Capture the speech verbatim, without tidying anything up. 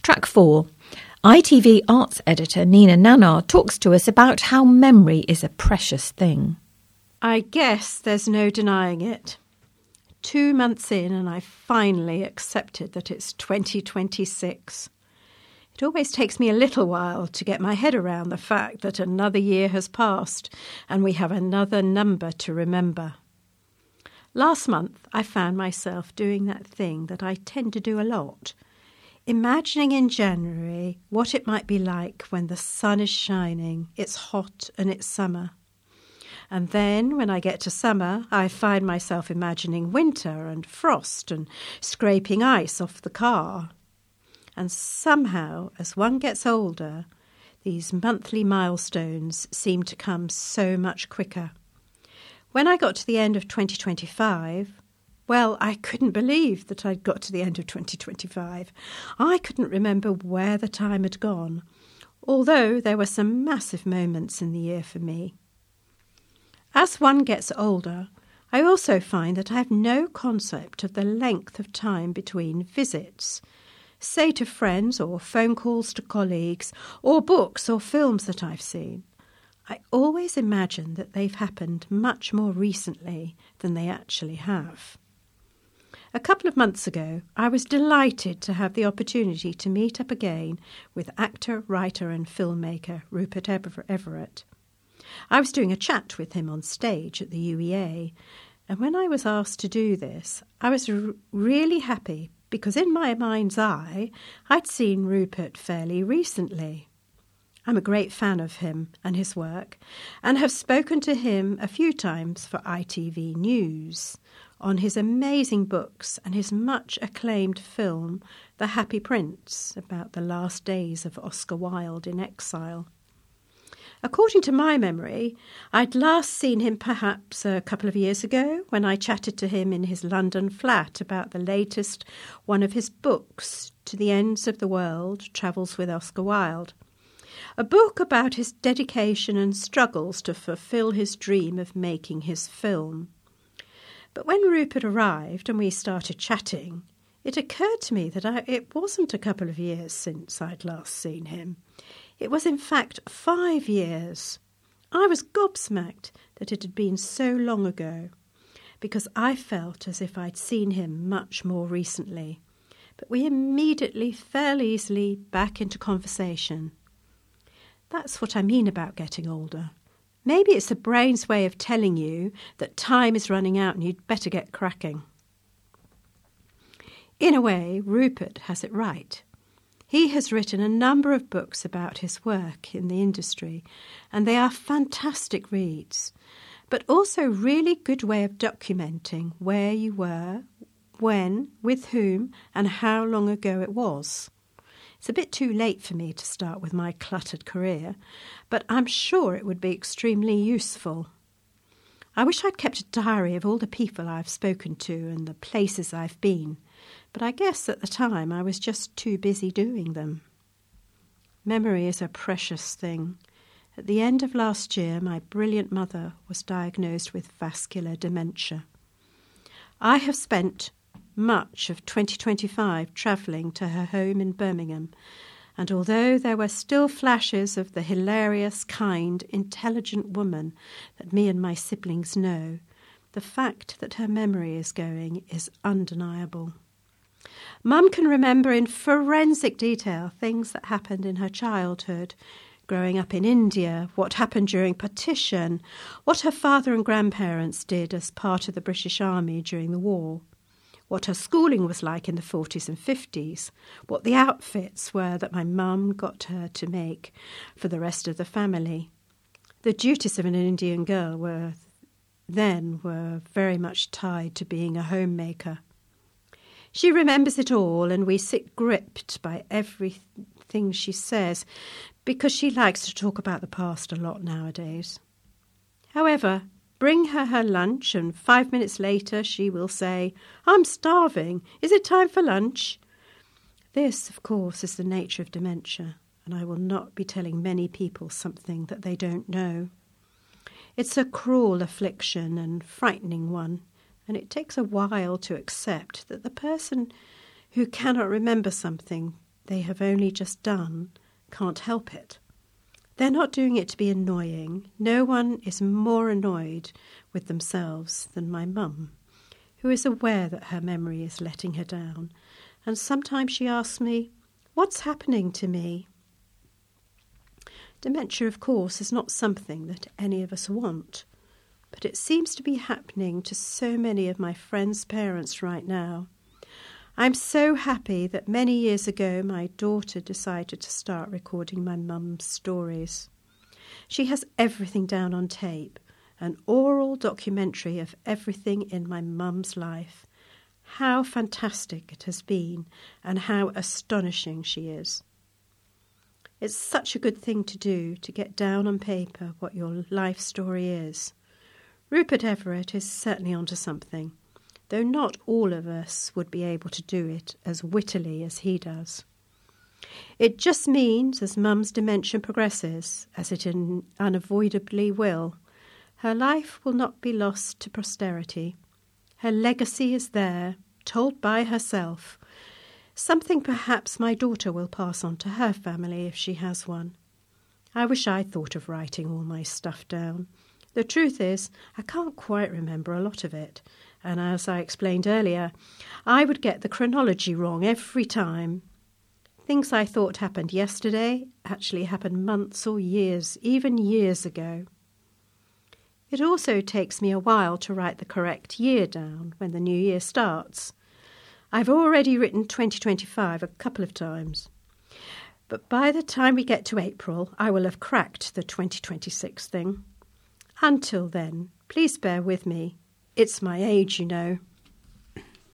Track four. I T V arts editor Nina Nanar talks to us about how memory is a precious thing. I guess there's no denying it. Two months in and I finally accepted that it's twenty twenty-six. It always takes me a little while to get my head around the fact that another year has passed and we have another number to remember. Last month I found myself doing that thing that I tend to do a lot, imagining in January what it might be like when the sun is shining, it's hot and it's summer. And then when I get to summer, I find myself imagining winter and frost and scraping ice off the car. And somehow, as one gets older, these monthly milestones seem to come so much quicker. When I got to the end of twenty twenty-five, well, I couldn't believe that I'd got to the end of twenty twenty-five. I couldn't remember where the time had gone, although there were some massive moments in the year for me. As one gets older, I also find that I have no concept of the length of time between visits, say to friends or phone calls to colleagues or books or films that I've seen. I always imagine that they've happened much more recently than they actually have. A couple of months ago, I was delighted to have the opportunity to meet up again with actor, writer and filmmaker Rupert Everett. I was doing a chat with him on stage at the U E A, and when I was asked to do this, I was r- really happy because in my mind's eye, I'd seen Rupert fairly recently. I'm a great fan of him and his work, and have spoken to him a few times for I T V News on his amazing books and his much acclaimed film, The Happy Prince, about the last days of Oscar Wilde in exile. According to my memory, I'd last seen him perhaps a couple of years ago when I chatted to him in his London flat about the latest one of his books, To the Ends of the World, Travels with Oscar Wilde. A book about his dedication and struggles to fulfil his dream of making his film. But when Rupert arrived and we started chatting, it occurred to me that I, it wasn't a couple of years since I'd last seen him. It was in fact five years. I was gobsmacked that it had been so long ago, because I felt as if I'd seen him much more recently. But we immediately fell easily back into conversation. That's what I mean about getting older. Maybe it's the brain's way of telling you that time is running out and you'd better get cracking. In a way, Rupert has it right. He has written a number of books about his work in the industry, and they are fantastic reads, but also really good way of documenting where you were, when, with whom, and how long ago it was. It's a bit too late for me to start with my cluttered career, but I'm sure it would be extremely useful. I wish I'd kept a diary of all the people I've spoken to and the places I've been, but I guess at the time I was just too busy doing them. Memory is a precious thing. At the end of last year, my brilliant mother was diagnosed with vascular dementia. I have spent much of twenty twenty-five travelling to her home in Birmingham, and although there were still flashes of the hilarious, kind, intelligent woman that me and my siblings know, the fact that her memory is going is undeniable. Mum can remember in forensic detail things that happened in her childhood, growing up in India, what happened during partition, what her father and grandparents did as part of the British Army during the war, what her schooling was like in the forties and fifties, what the outfits were that my mum got her to make for the rest of the family. The duties of an Indian girl were then were very much tied to being a homemaker. She remembers it all, and we sit gripped by everything she says because she likes to talk about the past a lot nowadays. However, bring her her lunch, and five minutes later she will say, "I'm starving. Is it time for lunch?" This, of course, is the nature of dementia, and I will not be telling many people something that they don't know. It's a cruel affliction and frightening one, and it takes a while to accept that the person who cannot remember something they have only just done can't help it. They're not doing it to be annoying. No one is more annoyed with themselves than my mum, who is aware that her memory is letting her down. And sometimes she asks me, "What's happening to me?" Dementia, of course, is not something that any of us want, but it seems to be happening to so many of my friends' parents right now. I'm so happy that many years ago my daughter decided to start recording my mum's stories. She has everything down on tape, an oral documentary of everything in my mum's life. How fantastic it has been and how astonishing she is. It's such a good thing to do, to get down on paper what your life story is. Rupert Everett is certainly onto something, though not all of us would be able to do it as wittily as he does. It just means, as Mum's dementia progresses, as it in- unavoidably will, her life will not be lost to posterity. Her legacy is there, told by herself, something perhaps my daughter will pass on to her family if she has one. I wish I'd thought of writing all my stuff down. The truth is, I can't quite remember a lot of it, and as I explained earlier, I would get the chronology wrong every time. Things I thought happened yesterday actually happened months or years, even years ago. It also takes me a while to write the correct year down when the new year starts. I've already written twenty twenty-five a couple of times, but by the time we get to April, I will have cracked the twenty twenty-six thing. Until then, please bear with me. It's my age, you know.